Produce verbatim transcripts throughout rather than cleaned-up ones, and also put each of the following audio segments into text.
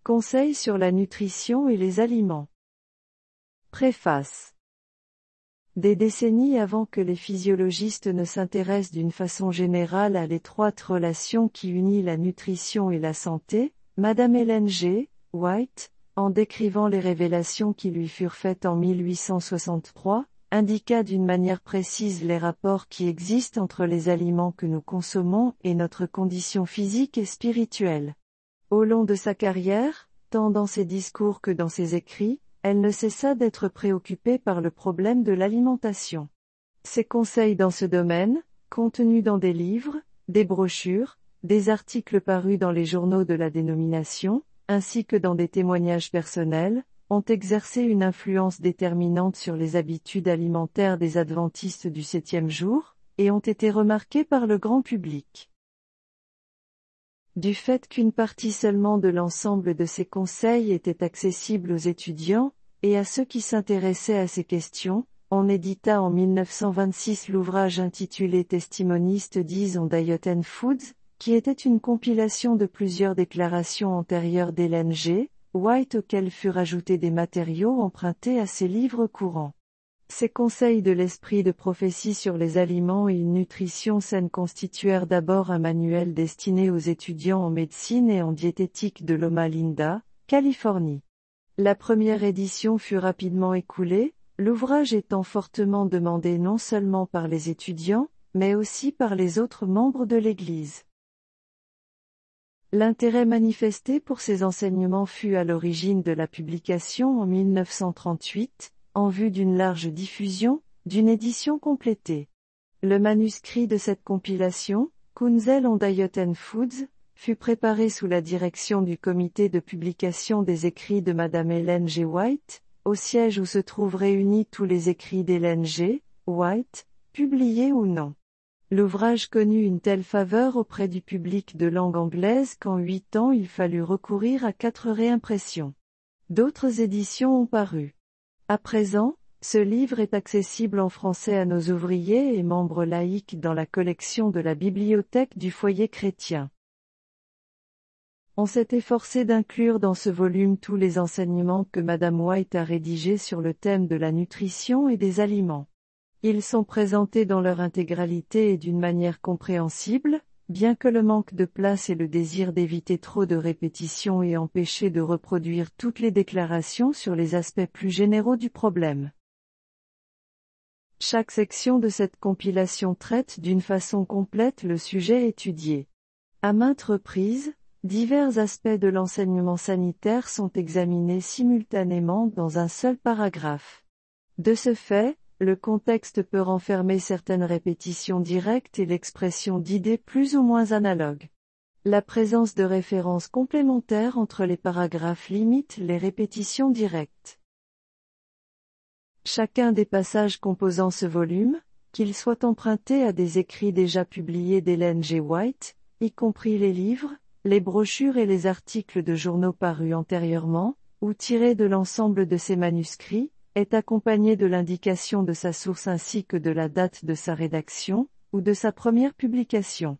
Conseils sur la nutrition et les aliments. Préface. Des décennies avant que les physiologistes ne s'intéressent d'une façon générale à l'étroite relation qui unit la nutrition et la santé, Madame Ellen G. White, en décrivant les révélations qui lui furent faites en mille huit cent soixante-trois, indiqua d'une manière précise les rapports qui existent entre les aliments que nous consommons et notre condition physique et spirituelle. Au long de sa carrière, tant dans ses discours que dans ses écrits, elle ne cessa d'être préoccupée par le problème de l'alimentation. Ses conseils dans ce domaine, contenus dans des livres, des brochures, des articles parus dans les journaux de la dénomination, ainsi que dans des témoignages personnels, ont exercé une influence déterminante sur les habitudes alimentaires des adventistes du septième jour, et ont été remarqués par le grand public. Du fait qu'une partie seulement de l'ensemble de ces conseils était accessible aux étudiants, et à ceux qui s'intéressaient à ces questions, on édita en mille neuf cent vingt-six l'ouvrage intitulé Testimonies Studies on Diet and Foods, qui était une compilation de plusieurs déclarations antérieures d'Ellen G. White auxquelles furent ajoutés des matériaux empruntés à ses livres courants. Ces conseils de l'esprit de prophétie sur les aliments et une nutrition saine constituèrent d'abord un manuel destiné aux étudiants en médecine et en diététique de Loma Linda, Californie. La première édition fut rapidement écoulée, l'ouvrage étant fortement demandé non seulement par les étudiants, mais aussi par les autres membres de l'Église. L'intérêt manifesté pour ces enseignements fut à l'origine de la publication en mille neuf cent trente-huit, en vue d'une large diffusion, d'une édition complétée. Le manuscrit de cette compilation, Counsel on Diet and Foods, fut préparé sous la direction du comité de publication des écrits de Madame Ellen G. White, au siège où se trouvent réunis tous les écrits d'Ellen G. White, publiés ou non. L'ouvrage connut une telle faveur auprès du public de langue anglaise qu'en huit ans il fallut recourir à quatre réimpressions. D'autres éditions ont paru. À présent, ce livre est accessible en français à nos ouvriers et membres laïcs dans la collection de la bibliothèque du foyer chrétien. On s'est efforcé d'inclure dans ce volume tous les enseignements que Madame White a rédigés sur le thème de la nutrition et des aliments. Ils sont présentés dans leur intégralité et d'une manière compréhensible, bien que le manque de place et le désir d'éviter trop de répétitions aient empêché de reproduire toutes les déclarations sur les aspects plus généraux du problème. Chaque section de cette compilation traite d'une façon complète le sujet étudié. À maintes reprises, divers aspects de l'enseignement sanitaire sont examinés simultanément dans un seul paragraphe. De ce fait, le contexte peut renfermer certaines répétitions directes et l'expression d'idées plus ou moins analogues. La présence de références complémentaires entre les paragraphes limite les répétitions directes. Chacun des passages composant ce volume, qu'il soit emprunté à des écrits déjà publiés d'Ellen G. White, y compris les livres, les brochures et les articles de journaux parus antérieurement, ou tirés de l'ensemble de ses manuscrits, est accompagné de l'indication de sa source ainsi que de la date de sa rédaction, ou de sa première publication.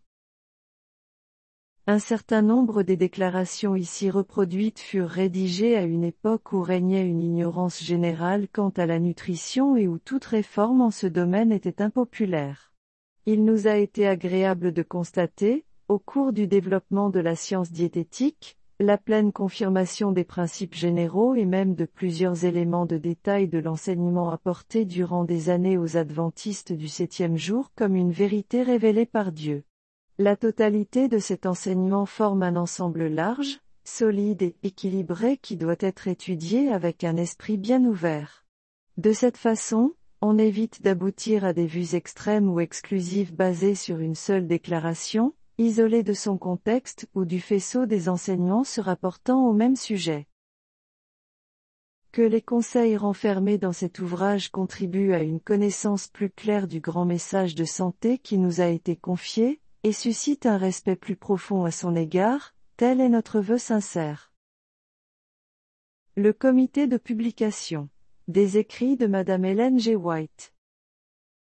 Un certain nombre des déclarations ici reproduites furent rédigées à une époque où régnait une ignorance générale quant à la nutrition et où toute réforme en ce domaine était impopulaire. Il nous a été agréable de constater, au cours du développement de la science diététique, la pleine confirmation des principes généraux et même de plusieurs éléments de détail de l'enseignement apporté durant des années aux adventistes du septième jour comme une vérité révélée par Dieu. La totalité de cet enseignement forme un ensemble large, solide et équilibré qui doit être étudié avec un esprit bien ouvert. De cette façon, on évite d'aboutir à des vues extrêmes ou exclusives basées sur une seule déclaration, isolée de son contexte ou du faisceau des enseignements se rapportant au même sujet. Que les conseils renfermés dans cet ouvrage contribuent à une connaissance plus claire du grand message de santé qui nous a été confié, et suscitent un respect plus profond à son égard, tel est notre vœu sincère. Le comité de publication. Des écrits de Madame Ellen G. White.